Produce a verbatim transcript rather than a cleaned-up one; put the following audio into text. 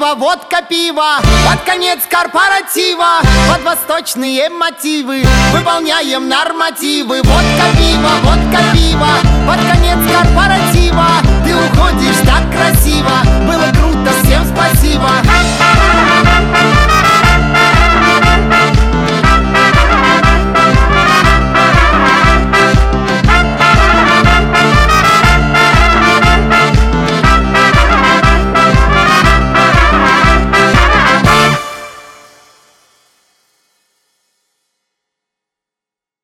пиво, водка, пиво. Под конец корпоратива, под восточные мотивы выполняем нормативы. Водка, пиво, водка, пиво. Под конец корпоратива ты уходишь так красиво. Было